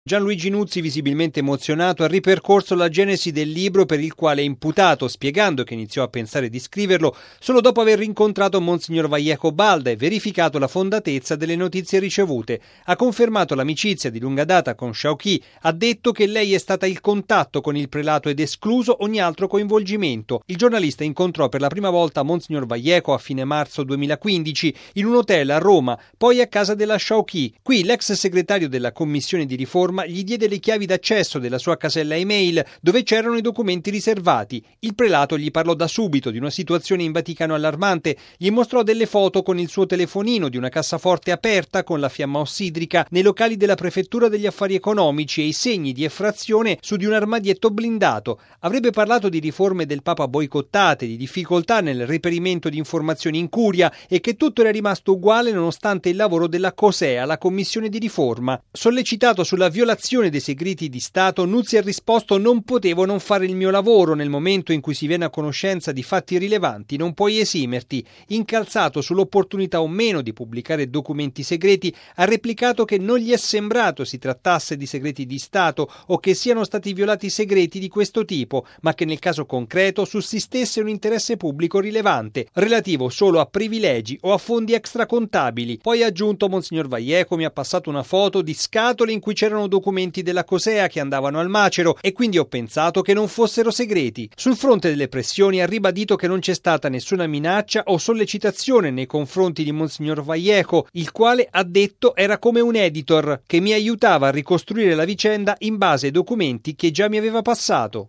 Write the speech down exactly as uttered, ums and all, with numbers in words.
Gianluigi Nuzzi, visibilmente emozionato, ha ripercorso la genesi del libro per il quale è imputato, spiegando che iniziò a pensare di scriverlo solo dopo aver rincontrato Monsignor Vallejo Balda e verificato la fondatezza delle notizie ricevute. Ha confermato l'amicizia di lunga data con Chauky, ha detto che lei è stata il contatto con il prelato ed escluso ogni altro coinvolgimento. Il giornalista incontrò per la prima volta Monsignor Vallejo a fine marzo duemilaquindici in un hotel a Roma, poi a casa della Chauky. Qui l'ex segretario della commissione di riforma gli diede le chiavi d'accesso della sua casella email dove c'erano i documenti riservati. Il prelato gli parlò da subito di una situazione in Vaticano allarmante, gli mostrò delle foto con il suo telefonino di una cassaforte aperta con la fiamma ossidrica nei locali della prefettura degli affari economici e i segni di effrazione su di un armadietto blindato. Avrebbe parlato di riforme del Papa boicottate, di difficoltà nel reperimento di informazioni in curia e che tutto era rimasto uguale nonostante il lavoro della COSEA, la commissione di riforma. Sollecitato sulla violazione dei segreti di Stato, Nuzzi ha risposto: non potevo non fare il mio lavoro. Nel momento in cui si viene a conoscenza di fatti rilevanti non puoi esimerti. Incalzato sull'opportunità o meno di pubblicare documenti segreti, ha replicato che non gli è sembrato si trattasse di segreti di Stato o che siano stati violati segreti di questo tipo, ma che nel caso concreto sussistesse un interesse pubblico rilevante, relativo solo a privilegi o a fondi extracontabili. Poi ha aggiunto: Monsignor Vallejo mi ha passato una foto di scatole in cui c'erano documenti della COSEA che andavano al macero e quindi ho pensato che non fossero segreti. Sul fronte delle pressioni ha ribadito che non c'è stata nessuna minaccia o sollecitazione nei confronti di Monsignor Vallejo, il quale ha detto era come un editor che mi aiutava a ricostruire la vicenda in base ai documenti che già mi aveva passato.